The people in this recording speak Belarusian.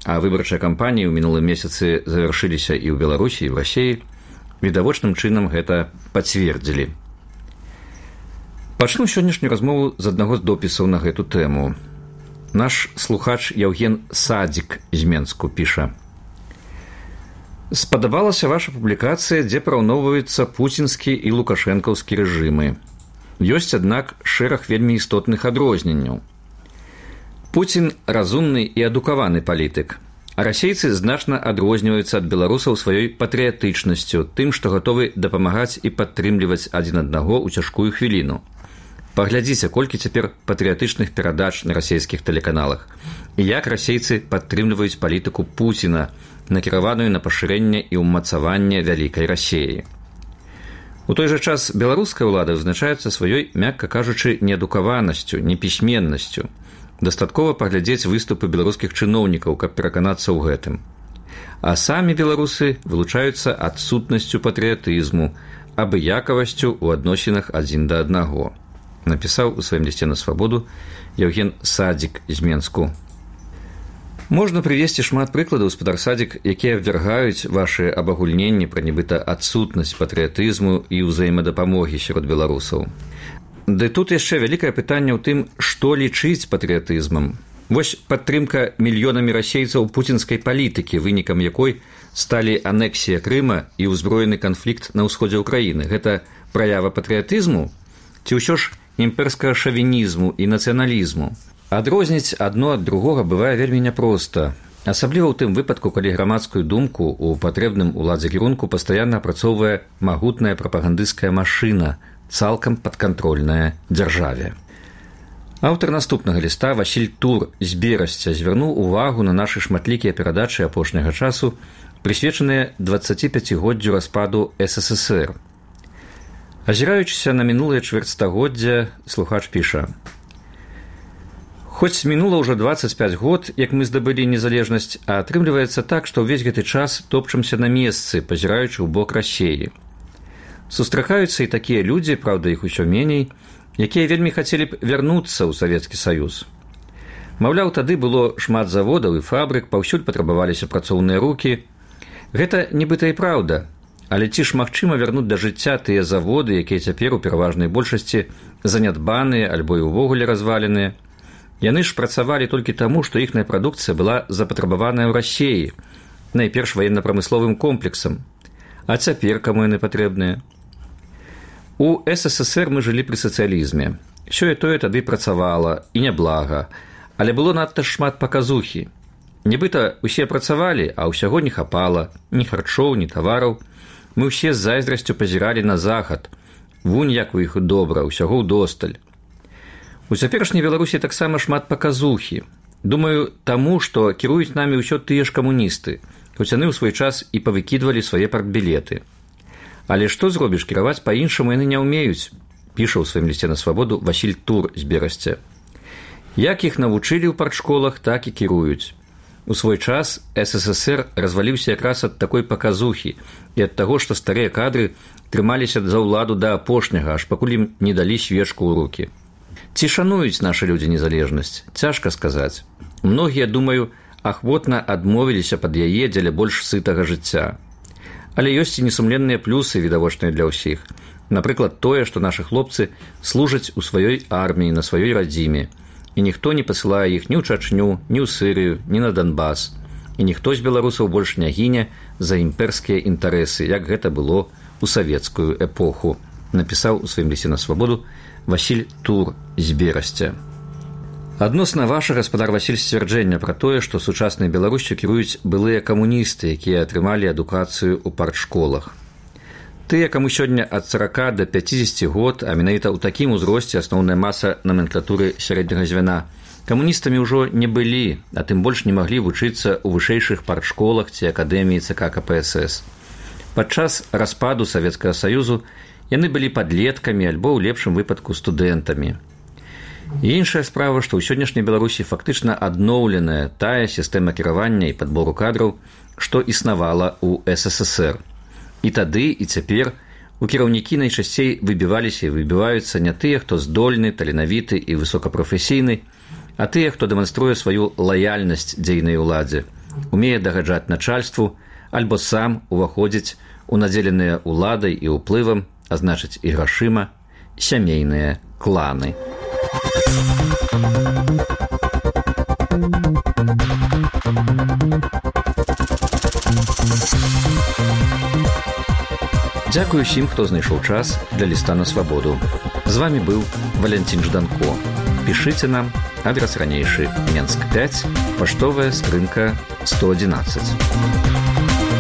а выбарчыя кампаніі ў мінулым месяцы завяршыліся і ў Беларусі, і ў Расіі, відавочным чынам гэта пацвердзілі. Пачну сённяшнюю размову з аднаго з допісаў на гэту тэму. Наш слухач Яўген Садзік з Менску піша: «Спадабалася ваша публікацыя, дзе параўноўваюцца пуцінскі і лукашэнкаўскі рэжымы. Ёсць, аднак, шэраг вельмі істотных адрозненняў. Пуцін разумны і адукаваны палітык, а расейцы значна адрозніваюцца ад беларусаў сваёй патрыятычнасцю, тым, што гатовы дапамагаць і падтрымліваць адзін аднаго ў цяжкую хвіліну. Паглядзіце, колькі цяпер патрыятычных перадач на расейскіх тэлеканалах, і як расейцы падтрымліваюць палітыку Пуціна, накіраваную на пашырэнне і ўмацаванне вялікай Расіі. У той жа час беларуская ўлада вызначаецца сваёй, мякка кажучы, неадукаванасцю, непісьменнасцю. Дастаткова паглядзець выступы беларускіх чыноўнікаў, каб пераканацца ў гэтым. А самі беларусы вылучаюцца адсутнасцю патрыятызму, абыякавасцю ў адносінах адзін да аднаго», напісаў у сваім лісце на свабоду Яўген Садзік з Менску. Можна прывесці шмат прыкладаў, спадар Садзік, якія абвяргаюць вашы абагульненні пра нібыта адсутнасць патрыятызму і ўзаемадапамогі сярод беларусаў. Ды тут яшчэ вялікае пытанне ў тым, што лічыць патрыятызмам. Вось падтрымка мільёнамі расейцаў пуцінскай палітыкі, вынікам якой сталі анексія Крыма і ўзброены канфлікт на ўсходзе ўкраіны. Гэта праява патрыятызму ці ўсё ж імперскага шавінізму і нацыяналізму? Адрозніць адно ад другога бывае вельмі няпроста, асабліва ў тым выпадку, калі грамадскую думку ў патрэбным уладзе кірунку пастаянна апрацоўвае магутная прапагандысцкая машына, цалкам падкантрольная дзяржаве. Аўтар наступнага ліста Васіль Тур з Берасця звярнуў увагу на нашы шматлікія перадачы апошняга часу, прысвечаныя 25годдзю распаду СССР. Азіраючыся на мінулае чвэрцьстагоддзя, слухач піша: «Хоць мінула ўжо 25 год, як мы здабылі незалежнасць, а атрымліваецца так, што ўвесь гэты час топчамся на месцы, пазіраючы ў бок Расіі. Сустракаюцца і такія людзі, праўда, іх усё меней, якія вельмі хацелі б вярнуцца ў Савецкі Саюз. Маўляў, тады было шмат заводаў і фабрык, паўсюль патрабаваліся працоўныя рукі. Гэта нібыта і праўда, але ці ж магчыма вярнуць да жыцця тыя заводы, якія цяпер у пераважнай большасці занядбаныя альбо і ўвогуле разваленыя? Яны ж працавалі толькі таму, што іхная прадукцыя была запатрабаваная ў Расіі, найперш ваенна-прамысловым комплексам. А цяпер каму яны патрэбныя? У СССР мы жылі пры сацыялізме. Сёе-тое тады працавала, і няблага, але было надта шмат паказухі. Нібыта усе працавалі, а ўсяго не хапала, ні харчоў, ні тавараў. Мы ўсе з зайздрасцю пазіралі на захад. Вунь, як у іх добра, усяго ўдосталь. У цяперашняй Беларусі таксама шмат паказухі. Думаю, таму, што кіруюць намі ўсё тыя ж камуністы, хоць яны ў свой час і павыкідвалі свае партбілеты. Але што зробіш, кіраваць па-іншаму яны не ўмеюць, піша ў сваім лісце на свабоду Васіль Тур з Берасця. Як іх навучылі ў партшколах, так і кіруюць. У свой час СССР разваліўся якраз ад такой паказухі і ад таго, што старыя кадры трымаліся за ўладу да апошняга, аж пакуль ім не далі свечку ў рукі. Ці шануюць нашы людзі незалежнасць? Цяжка сказаць. Многія, думаю, ахвотна адмовіліся пад яе дзеля больш сытага жыцця. Але ёсць і несумленныя плюсы, відавочныя для ўсіх. Напрыклад, тое, што нашы хлопцы служаць у сваёй арміі, на сваёй радзіме, і ніхто не пасылае іх ні ў Чачню, ні ў Сырыю, ні на Донбас. І ніхто з беларусаў больш не гіне за імперскія інтарэсы, як гэта было ў савецкую эпоху, напісаў у сваім лісце на свабоду Васіль Тур з Берасця. Адносна вашага, гаспадар Васіль, сцвярджэння пра тое, што сучаснай Беларусю кіруюць былыя камуністы, якія атрымалі адукацыю ў партшколах. Тыя, каму сёння ад 40 да 50 год, а менавіта ў такім узросце асноўная маса номенклатуры сярэдняга звяна, камуністамі ўжо не былі, а тым больш не маглі вучыцца ў вышэйшых партшколах ці акадэміі ЦК КПСС. Падчас распаду Савецкага Саюзу яны былі падлеткамі альбо ў лепшым выпадку студэнтамі. І іншая справа, што ў сённяшняй Беларусі фактычна адноўленая тая сістэма кіравання і падбору кадраў, што існавала ў СССР. І тады, і цяпер у кіраўнікі найчасцей выбіваліся і выбіваюцца не тыя, хто здольны, таленавіты і высокапрафесійны, а тыя, хто дэманструе сваю лаяльнасць дзейнай уладзе, умее дагаджаць начальству альбо сам уваходзіць у надзеленыя ўладай і ўплывам, а значыць і грашыма, сямейныя кланы. Дзякую ўсім, хто знайшоў час для ліста на свабоду. З вами быў Валянцін Жданко. Пішыце нам, адрес ранейшы, Менск 5, паштовая скрынка 111.